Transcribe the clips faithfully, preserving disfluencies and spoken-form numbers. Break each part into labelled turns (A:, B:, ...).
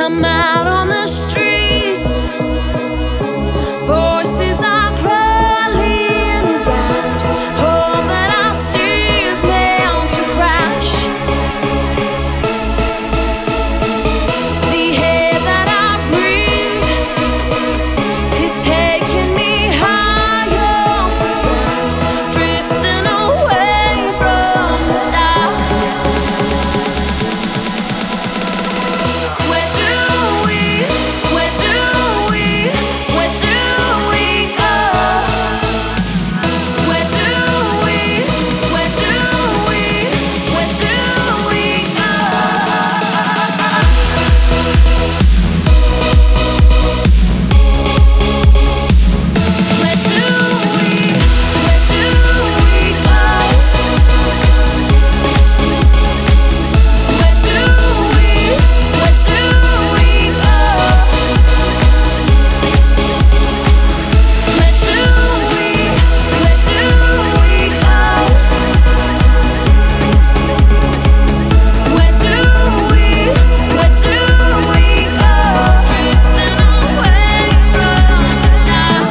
A: I'm out on the streets, voices are crawling around. All that I see is meant to crash. The air that I breathe is taking me high off the ground, drifting away from the dark. Where do we, where do we, where do we go? Where do we, where do we, where do we go? Where do we, where do we go? Where do we, where do we go? Where do we, where do we go? Where do we, where do we go? Drifting away from the dark.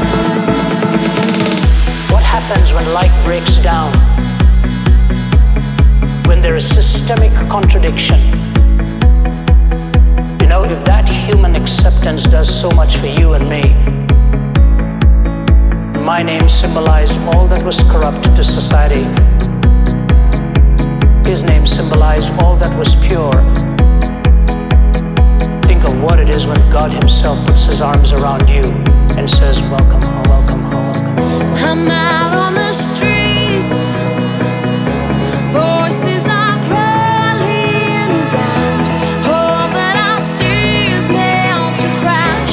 B: What happens when light breaks down? When there is systemic contradiction? You know, if that human acceptance does so much for you and me, my name symbolized all that was corrupt to society. His name symbolized all that was pure. Think of what it is when God Himself puts His arms around you and says, welcome home, welcome home, welcome home.
A: I'm out on the streets, voices are crawling around. All that I see is meant to crash.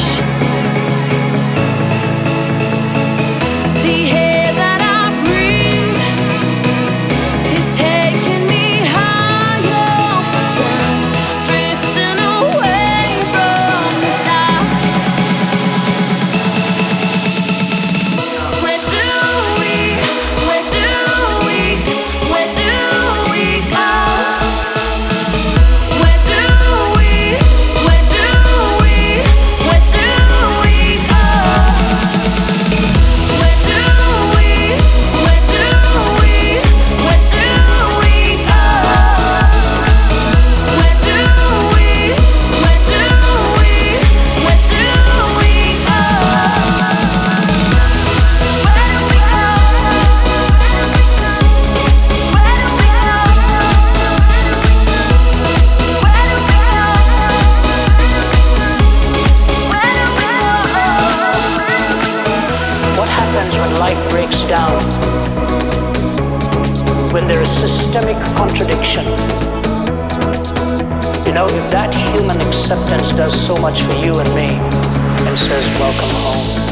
A: The air that I breathe is taking me high off the ground, drifting away from the dark. Where do we, where do we, where do we go? Where do we, where do we, where do we go? Where do we, where do we, where do we go? Where do we, where do we, where do we go? Where do we go? Where do we go? Where do we go? Where do we go?
B: What happens when light breaks down? When there is systemic contradiction? You know, if that human acceptance does so much for you and me and says, welcome home.